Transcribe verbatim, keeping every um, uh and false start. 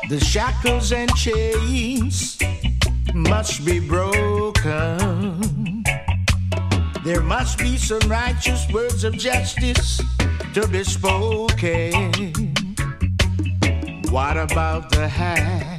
The shackles and chains must be broken. There must be some righteous words of justice to be spoken. What about the high